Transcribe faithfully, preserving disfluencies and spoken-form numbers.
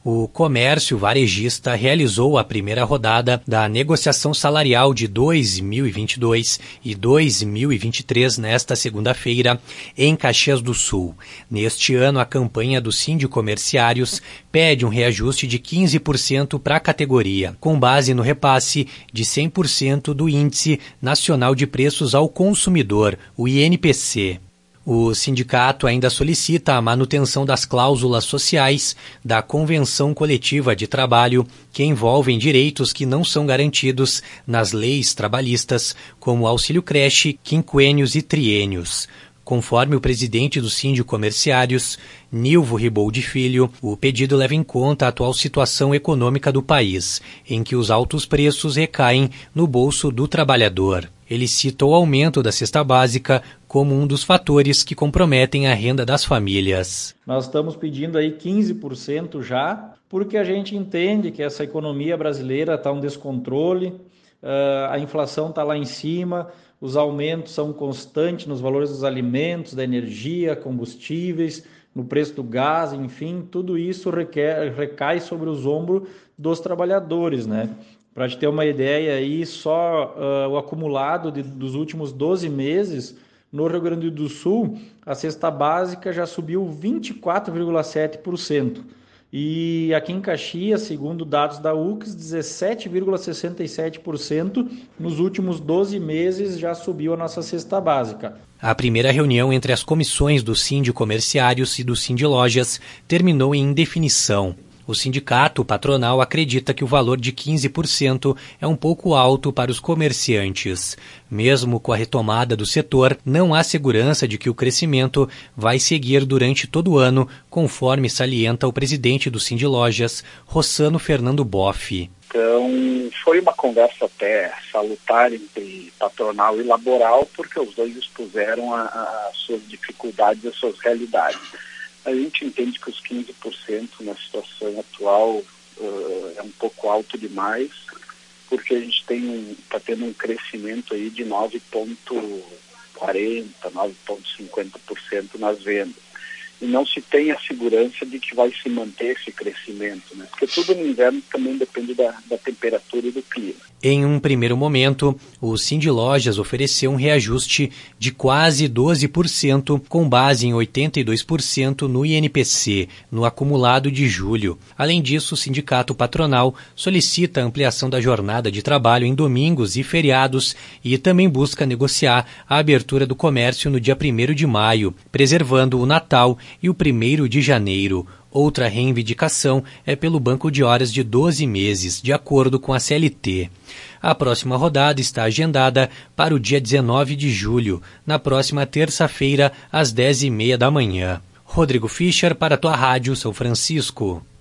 O comércio varejista realizou a primeira rodada da negociação salarial de dois mil e vinte e dois e dois mil e vinte e três nesta segunda-feira em Caxias do Sul. Neste ano, a campanha do Sindicomerciários pede um reajuste de quinze por cento para a categoria, com base no repasse de cem por cento do Índice Nacional de Preços ao Consumidor, o I N P C. O sindicato ainda solicita a manutenção das cláusulas sociais da Convenção Coletiva de Trabalho, que envolvem direitos que não são garantidos nas leis trabalhistas, como auxílio creche, quinquênios e triênios. Conforme o presidente do Sindicomerciários, Nilvo Riboldi Filho, o pedido leva em conta a atual situação econômica do país, em que os altos preços recaem no bolso do trabalhador. Ele cita o aumento da cesta básica como um dos fatores que comprometem a renda das famílias. Nós estamos pedindo aí quinze por cento já, porque a gente entende que essa economia brasileira está um descontrole, uh, a inflação está lá em cima, os aumentos são constantes nos valores dos alimentos, da energia, combustíveis, no preço do gás, enfim, tudo isso requer, recai sobre os ombros dos trabalhadores, né? Para te ter uma ideia aí, só uh, o acumulado de, dos últimos doze meses, no Rio Grande do Sul, a cesta básica já subiu vinte e quatro vírgula sete por cento. E aqui em Caxias, segundo dados da U C S, dezessete vírgula sessenta e sete por cento nos últimos doze meses já subiu a nossa cesta básica. A primeira reunião entre as comissões do Sindicomerciários e do Sindilojas terminou em indefinição. O sindicato patronal acredita que o valor de quinze por cento é um pouco alto para os comerciantes. Mesmo com a retomada do setor, não há segurança de que o crescimento vai seguir durante todo o ano, conforme salienta o presidente do Sindilojas, Rossano Fernando Boff. Então, foi uma conversa até salutar entre patronal e laboral, porque os dois expuseram as suas dificuldades e as suas realidades. A gente entende que os quinze por cento na situação atual uh, é um pouco alto demais, porque a gente tem um, está tendo um crescimento aí de nove vírgula quarenta por cento, nove vírgula cinquenta por cento nas vendas. E não se tem a segurança de que vai se manter esse crescimento, né? Porque tudo no inverno também depende da, da temperatura e do clima. Em um primeiro momento, o Sindilojas ofereceu um reajuste de quase doze por cento, com base em oitenta e dois por cento no I N P C, no acumulado de julho. Além disso, o sindicato patronal solicita a ampliação da jornada de trabalho em domingos e feriados e também busca negociar a abertura do comércio no dia primeiro de maio, preservando o Natal e o primeiro de janeiro. Outra reivindicação é pelo banco de horas de doze meses, de acordo com a C L T. A próxima rodada está agendada para o dia dezenove de julho, na próxima terça-feira, às dez e meia da manhã. Rodrigo Fischer, para a tua Rádio São Francisco.